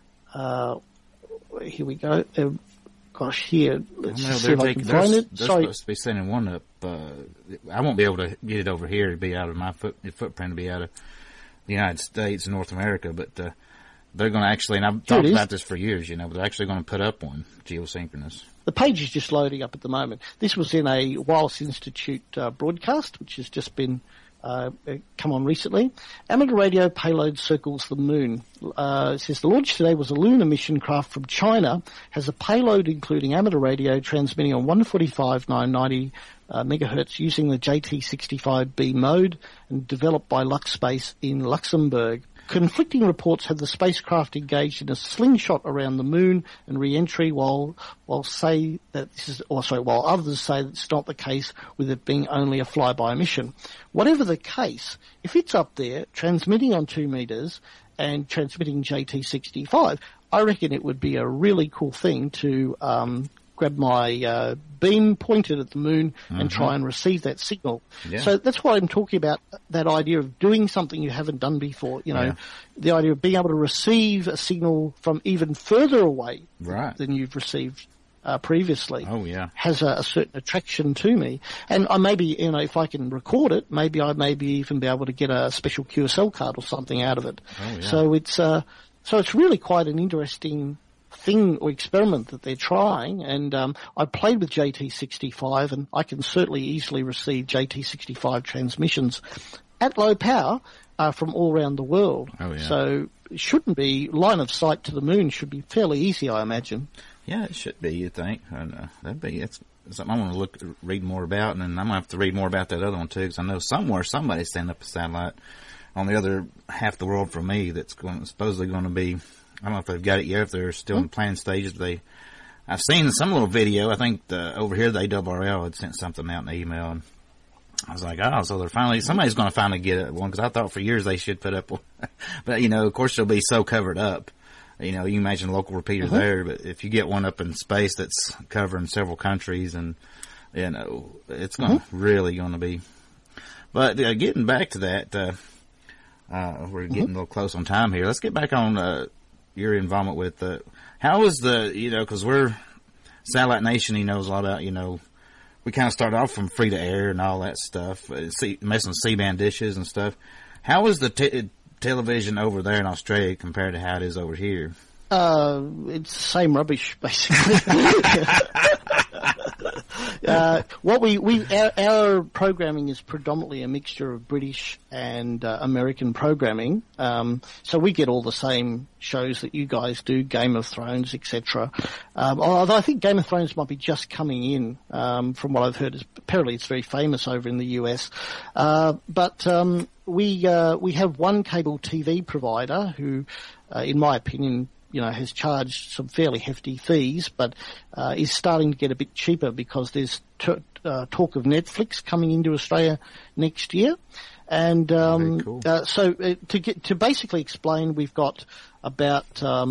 here we go. Here. Let's see if I can find it. They're supposed to be sending one up. I won't be able to get it over here. It'd be out of my footprint. To be out of the United States and North America. But they're going to actually, and I've talked about this for years, but they're actually going to put up one, geosynchronous. The page is just loading up at the moment. This was in a Wireless Institute broadcast, which has just been come on recently. Amateur radio payload circles the moon. It says the launch today was a lunar mission craft from China, has a payload including amateur radio transmitting on 145/990 megahertz using the JT65B mode and developed by LuxSpace in Luxembourg. Conflicting reports have the spacecraft engaged in a slingshot around the moon and re-entry, while others say that it's not the case, with it being only a flyby mission. Whatever the case, if it's up there transmitting on 2 meters and transmitting JT65, I reckon it would be a really cool thing to grab my beam pointed at the moon and try and receive that signal. Yeah. So that's why I'm talking about, that idea of doing something you haven't done before. The idea of being able to receive a signal from even further away than you've received previously. Oh, yeah. Has a certain attraction to me. And I maybe, if I can record it, maybe I even be able to get a special QSL card or something out of it. Oh, So yeah. it's really quite an interesting thing or experiment that they're trying, and I played with JT65, and I can certainly easily receive JT65 transmissions at low power from all around the world. Oh, yeah. So it shouldn't be, line of sight to the moon should be fairly easy, I imagine. Yeah, it should be, you think. And, it's something I want to read more about, and then I'm going to have to read more about that other one too, because I know somewhere somebody's setting up a satellite on the other half the world from me that's supposedly going to be, I don't know if they've got it yet, if they're still in the planning stages. I've seen some little video. I think over here the ARRL had sent something out in the email, and I was like, oh, so somebody's going to finally get one, because I thought for years they should put up one. But, of course they'll be so covered up. You can imagine a local repeater there, but if you get one up in space that's covering several countries, and, it's really going to be. But getting back to that, we're getting a little close on time here. Let's get back on your involvement with how was because we're Satellite Nation, he knows a lot about, we kind of started off from free to air and all that stuff, messing with C-band dishes and stuff. How was the television over there in Australia compared to how it is over here? It's the same rubbish, basically. Our programming is predominantly a mixture of British and American programming. So we get all the same shows that you guys do, Game of Thrones, etc. Although I think Game of Thrones might be just coming in, from what I've heard. Apparently it's very famous over in the US. But we have one cable TV provider who, in my opinion, has charged some fairly hefty fees, but is starting to get a bit cheaper because there's talk of Netflix coming into Australia next year. And cool. So to basically explain, we've got about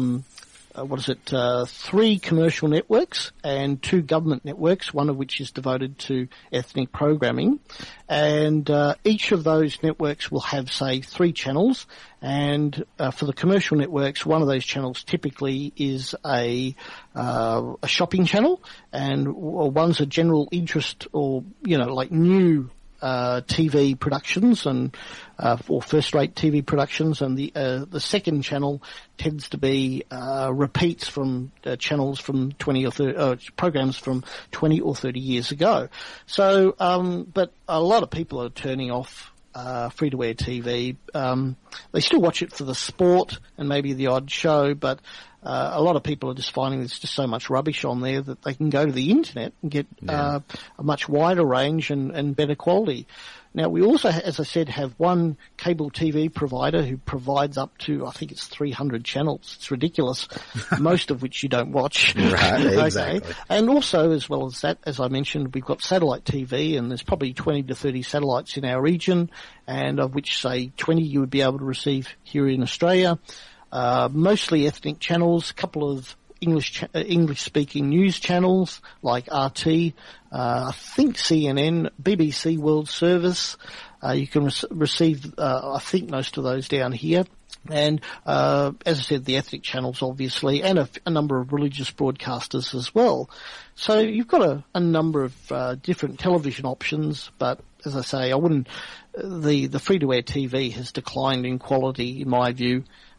3 commercial networks and 2 government networks, one of which is devoted to ethnic programming. And each of those networks will have, say, 3 channels. And for the commercial networks, one of those channels typically is a shopping channel, and one's a general interest or, like new TV productions and or first-rate TV productions, and the second channel tends to be repeats from channels from 20 or 30 programs from 20 or 30 years ago. So, but a lot of people are turning off free-to-air TV. They still watch it for the sport and maybe the odd show, but a lot of people are just finding there's just so much rubbish on there that they can go to the internet and get a much wider range and better quality. Now, we also, as I said, have one cable TV provider who provides up to, I think it's 300 channels. It's ridiculous, most of which you don't watch. Right, exactly. Okay. And also, as well as that, as I mentioned, we've got satellite TV, and there's probably 20 to 30 satellites in our region, and of which, say, 20 you would be able to receive here in Australia. Mostly ethnic channels, a couple of English-speaking news channels like RT, I think CNN, BBC World Service. You can receive, I think, most of those down here. And as I said, the ethnic channels, obviously, and a number of religious broadcasters as well. So you've got a number of different television options, but as I say, I wouldn't. The free-to-air TV has declined in quality, in my view.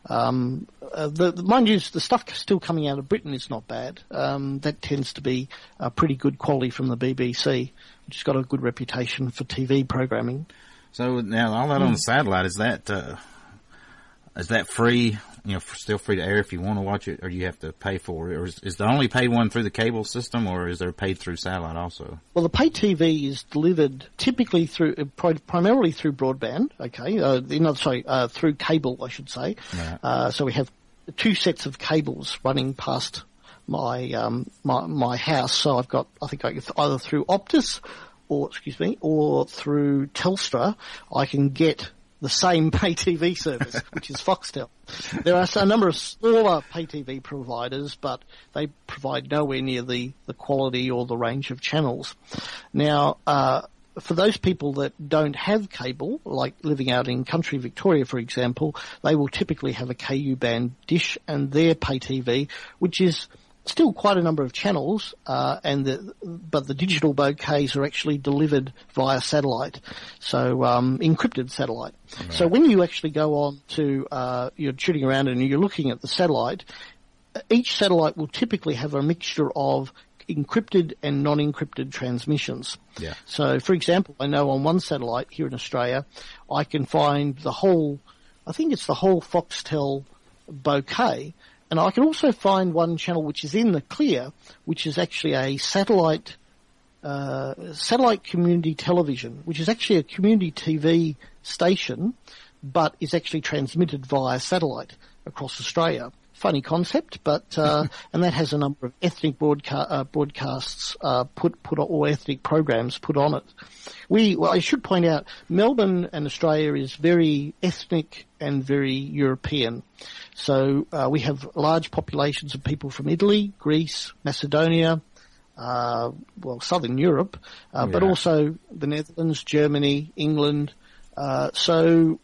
Mind you, the stuff still coming out of Britain is not bad. That tends to be pretty good quality from the BBC, which has got a good reputation for TV programming. So now all that on the satellite, is that free? Still free to air if you want to watch it, or do you have to pay for it? Or is the only paid one through the cable system, or is there paid through satellite also? Well, the pay TV is delivered typically primarily through broadband. Okay, through cable, I should say. Right. So we have 2 sets of cables running past my house. So I think either through Optus or through Telstra, I can get the same pay TV service, which is Foxtel. There are a number of smaller pay TV providers, but they provide nowhere near the quality or the range of channels. Now, for those people that don't have cable, like living out in country Victoria, for example, they will typically have a KU band dish and their pay TV, which is still quite a number of channels, but the digital bouquets are actually delivered via satellite, so encrypted satellite. Right. So when you actually go on to you're shooting around and you're looking at the satellite, each satellite will typically have a mixture of encrypted and non-encrypted transmissions. Yeah. So, for example, I know on one satellite here in Australia, I can find the whole Foxtel bouquet. And I can also find one channel which is in the clear, which is actually a satellite community television, which is actually a community TV station, but is actually transmitted via satellite across Australia. Funny concept, but and that has a number of ethnic broadcasts or ethnic programs put on it. I should point out, Melbourne and Australia is very ethnic and very European. So we have large populations of people from Italy, Greece, Macedonia, Southern Europe, but also the Netherlands, Germany, England. And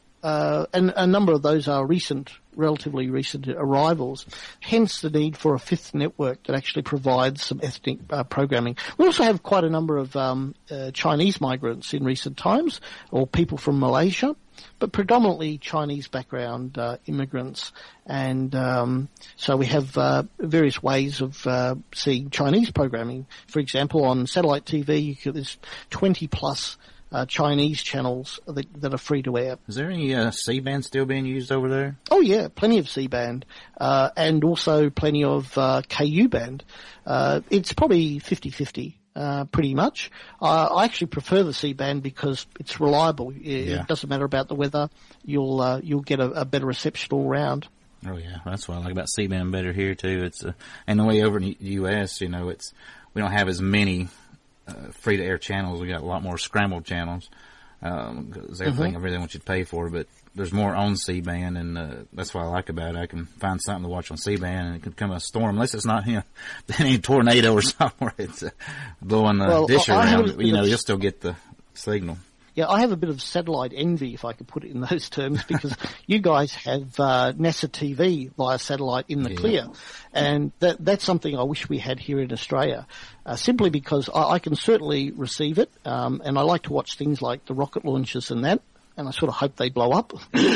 a number of those are relatively recent arrivals, hence the need for a fifth network that actually provides some ethnic programming. We also have quite a number of Chinese migrants in recent times, or people from Malaysia, but predominantly Chinese background immigrants. And so we have various ways of seeing Chinese programming. For example, on satellite TV, there's 20 plus Chinese channels that are free to air. Is there any C-band still being used over there? Oh yeah, plenty of C-band, and also plenty of KU band. It's probably 50-50. Pretty much. I actually prefer the C-band because it's reliable. It doesn't matter about the weather. You'll get a better reception all round. Oh yeah, that's what I like about C-band better here too. It's and the way over in the U.S., we don't have as many free to air channels. We got a lot more scrambled channels because everything want you to pay for, but there's more on C-band, and that's what I like about it. I can find something to watch on C-band, and it could come a storm, unless it's not any tornado or something where it's blowing the dish around. You'll still get the signal. Yeah, I have a bit of satellite envy, if I could put it in those terms, because you guys have NASA TV via satellite in the clear, and that's something I wish we had here in Australia, simply because I can certainly receive it, and I like to watch things like the rocket launches and that. And I sort of hope they blow up,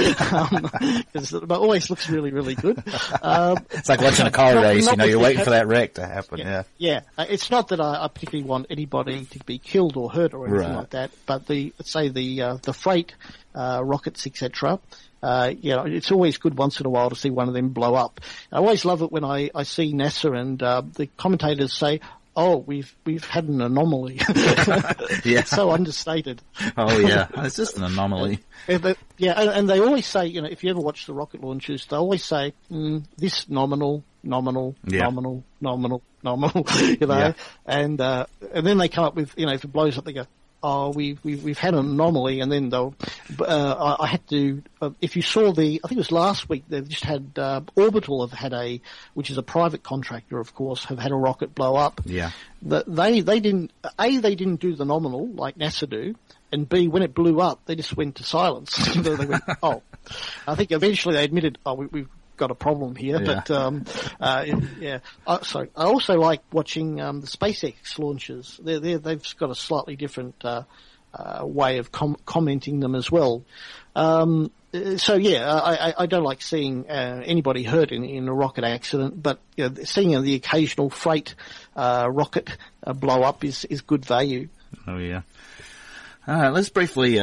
because it always looks really, really good. It's like watching a car race, you're waiting for that wreck to happen. Yeah. It's not that I particularly want anybody to be killed or hurt or anything like that, but the freight rockets, etc. It's always good once in a while to see one of them blow up. I always love it when I see NASA and the commentators say, "Oh, we've had an anomaly." So understated. Oh yeah, it's just an anomaly. And they always say, if you ever watch the rocket launches, they always say, "This nominal." And then they come up with, if it blows up, they go, "Oh, we've had an anomaly," and then I had to. If you saw I think it was last week, they've just had Orbital which is a private contractor, of course, have had a rocket blow up. Yeah. They didn't do the nominal like NASA do, and B, when it blew up, they just went to silence. They went, oh. I think eventually they admitted, we've got a problem here, but I also like watching the SpaceX launches. They've got a slightly different way of commenting them as well. So yeah, I don't like seeing anybody hurt in a rocket accident, but seeing the occasional freight rocket blow up is good value. Oh yeah. Let's briefly.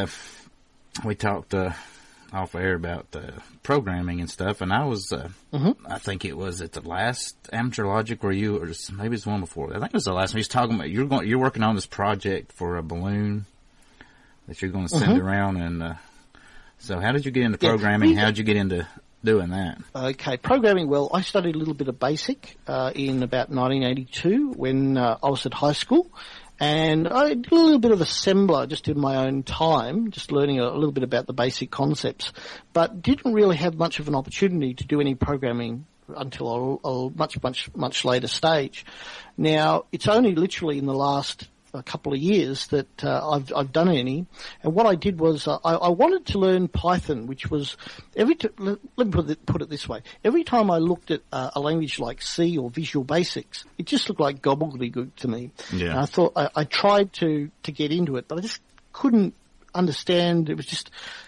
We talked off air about programming and stuff, and I was. I think it was at the last Amateur Logic where you, or maybe it's the one before. I think it was the last one. He was talking about you're working on this project for a balloon that you're going to send around, and so how did you get into programming? How did you get into doing that? Okay, programming. Well, I studied a little bit of BASIC in about 1982 when I was at high school. And I did a little bit of assembler just in my own time, just learning a little bit about the basic concepts, but didn't really have much of an opportunity to do any programming until a much later stage. Now, it's only literally in the last a couple of years that I've done any, and what I did was I wanted to learn Python, which was let me put it this way: every time I looked at a language like C or Visual Basics, it just looked like gobbledygook to me. Yeah. And I thought I tried to get into it, but I just couldn't understand. It was just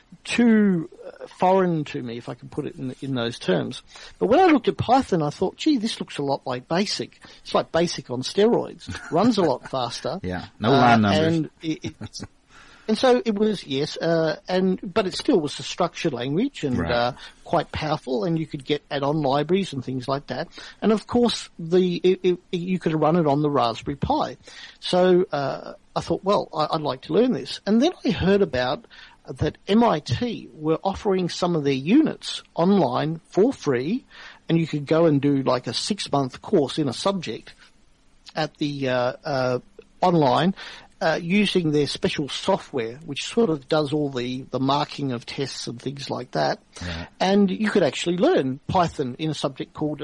too foreign to me, if I can put it in those terms. But when I looked at Python, I thought, gee, this looks a lot like BASIC. It's like BASIC on steroids. Runs a lot faster. Yeah, no line numbers. And so it was, yes, but it still was a structured language and quite powerful, and you could get add-on libraries and things like that. And of course, you could run it on the Raspberry Pi. So I thought, well, I'd like to learn this. And then I heard about that MIT were offering some of their units online for free, and you could go and do like a 6-month course in a subject at the online using their special software, which sort of does all the marking of tests and things like that. Right. And you could actually learn Python in a subject called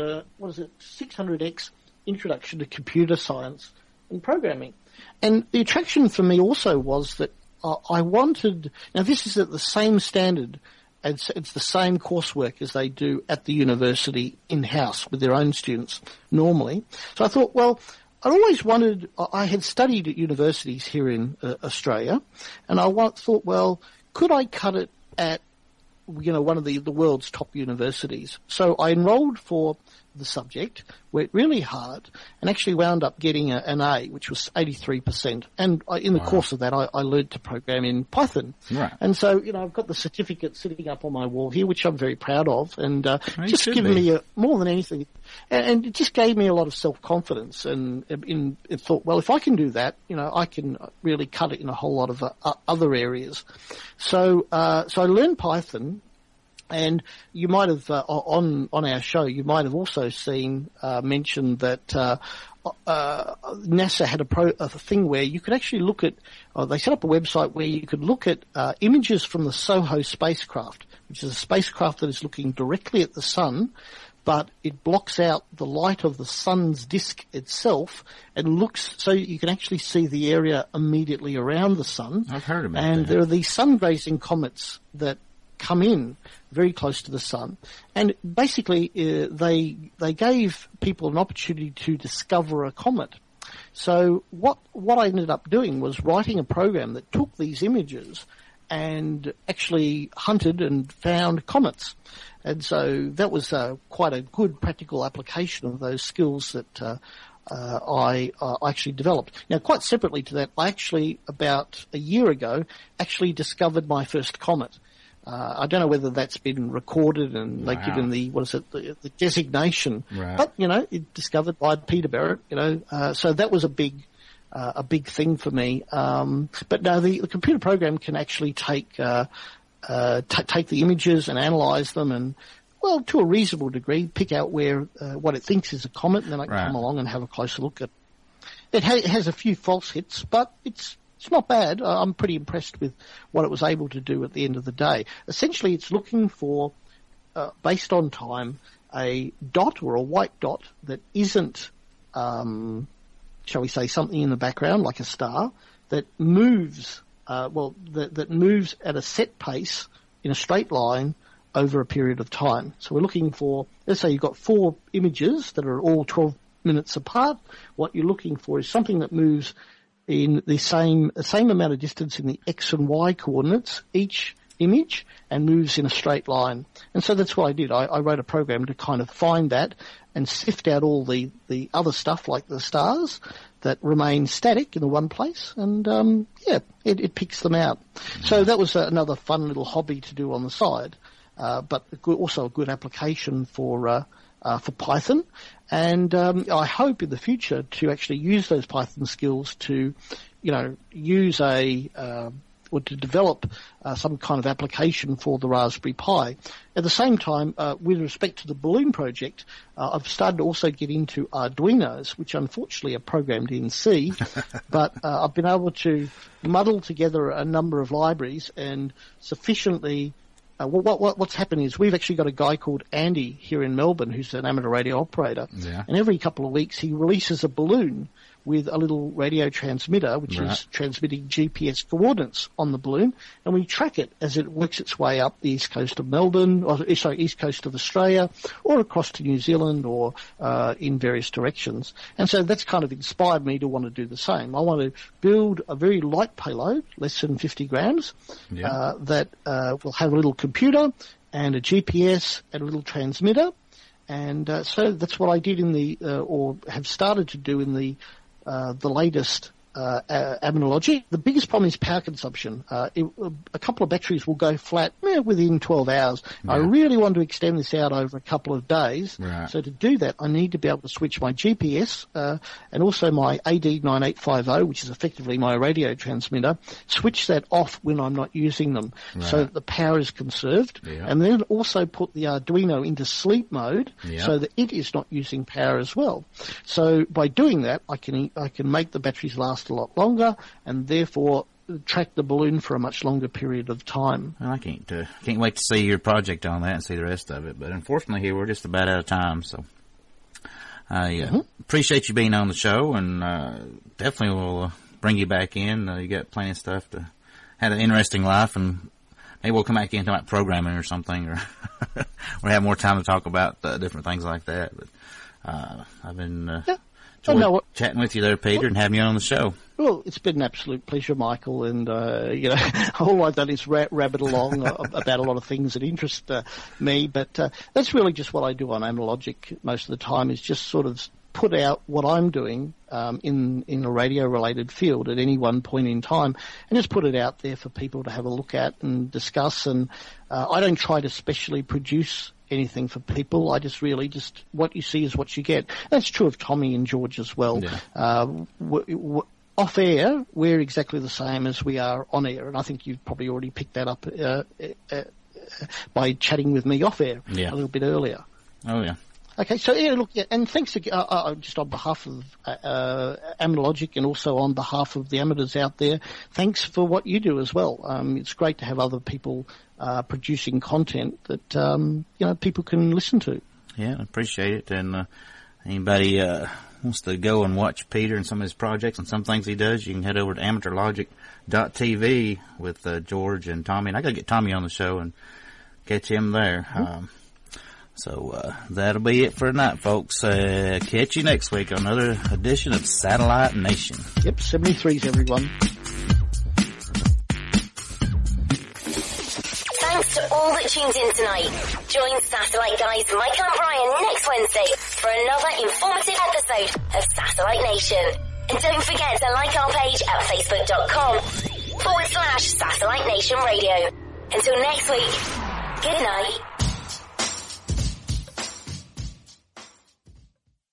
600X Introduction to Computer Science and Programming. And the attraction for me also was that I wanted, now this is at the same standard, it's the same coursework as they do at the university in-house with their own students normally. So I thought, well, I'd always wondered, I had studied at universities here in Australia, and I thought, well, could I cut it at, one of the world's top universities? So I enrolled for the subject, worked really hard, and actually wound up getting an A, which was 83%. And in the course of that, I learned to program in Python. Right. And so, I've got the certificate sitting up on my wall here, which I'm very proud of, and just given me more than anything, and it just gave me a lot of self-confidence, and it thought, well, if I can do that, I can really cut it in a whole lot of other areas. So I learned Python. And you might have, on our show, you might have also seen mentioned that NASA had a thing where you could actually look at, they set up a website where you could look at images from the SOHO spacecraft, which is a spacecraft that is looking directly at the sun, but it blocks out the light of the sun's disk itself and looks so you can actually see the area immediately around the sun. I've heard about that. And there are these sun-grazing comets that come in very close to the sun, and basically they gave people an opportunity to discover a comet. So what I ended up doing was writing a program that took these images and actually hunted and found comets. And so that was quite a good practical application of those skills that I actually developed. Now, quite separately to that, I actually, about a year ago, actually discovered my first comet. I don't know whether that's been recorded and they've given the designation. Right. But, it discovered by Peter Barrett, so that was a big thing for me. But no, the computer program can actually take the images and analyze them and, well, to a reasonable degree, pick out where, what it thinks is a comet, and then I can come along and have a closer look at it. It has a few false hits, but it's not bad. I'm pretty impressed with what it was able to do at the end of the day. Essentially, it's looking for, based on time, a dot or a white dot that isn't, shall we say, something in the background, like a star, that moves, that moves at a set pace in a straight line over a period of time. So we're looking for, let's say you've got 4 images that are all 12 minutes apart. What you're looking for is something that moves in the same amount of distance in the X and Y coordinates, each image, and moves in a straight line. And so that's what I did. I wrote a program to kind of find that and sift out all the other stuff like the stars that remain static in the one place, and it picks them out. So that was another fun little hobby to do on the side, but also a good application for Python. And I hope in the future to actually use those Python skills to, use or to develop some kind of application for the Raspberry Pi. At the same time, with respect to the Balloon project, I've started to also get into Arduinos, which unfortunately are programmed in C, but I've been able to muddle together a number of libraries and sufficiently. What's happened is we've actually got a guy called Andy here in Melbourne who's an amateur radio operator, and every couple of weeks he releases a balloon with a little radio transmitter, which is transmitting GPS coordinates on the balloon, and we track it as it works its way up the east coast of Melbourne, east coast of Australia, or across to New Zealand, or in various directions. And so that's kind of inspired me to want to do the same. I want to build a very light payload, less than 50 grams, that will have a little computer and a GPS and a little transmitter. And so that's what I did in or have started to do in the latest Aminologic. The biggest problem is power consumption. A couple of batteries will go flat within 12 hours. I really want to extend this out over a couple of days. So to do that, I need to be able to switch my GPS and also my AD9850, which is effectively my radio transmitter, switch that off when I'm not using them so that the power is conserved. And then also put the Arduino into sleep mode so that it is not using power as well. So by doing that, I can make the batteries last a lot longer, and therefore track the balloon for a much longer period of time. Well, I can't wait to see your project on that and see the rest of it. But unfortunately, here we're just about out of time. So I appreciate you being on the show, and definitely will bring you back in. You got plenty of stuff to have an interesting life, and maybe we'll come back in and talk about programming or something, or we'll have more time to talk about different things like that. But I've been chatting with you there, Peter, and having you on the show. Well, it's been an absolute pleasure, Michael, and all I've done is rabbit along about a lot of things that interest me, but that's really just what I do on Aminologic most of the time, is just sort of put out what I'm doing in a radio-related field at any one point in time, and just put it out there for people to have a look at and discuss. And I don't try to specially produce anything for people. I just what you see is what you get. That's true of Tommy and George as well. Off air, we're exactly the same as we are on air, and I think you've probably already picked that up by chatting with me off air a little bit earlier. Oh yeah. Okay, so and thanks again, just on behalf of Aminologic and also on behalf of the amateurs out there, thanks for what you do as well. It's great to have other people producing content that people can listen to. Yeah, I appreciate it. And anybody wants to go and watch Peter and some of his projects and some things he does, you can head over to amateurlogic.tv with George and Tommy. And I got to get Tommy on the show and catch him there. So that'll be it for tonight, folks. Catch you next week on another edition of Satellite Nation. Yep, 73s, everyone. Thanks to all that tuned in tonight. Join Satellite Guys Michael and Brian next Wednesday for another informative episode of Satellite Nation. And don't forget to like our page at facebook.com/Satellite Nation Radio. Until next week, good night.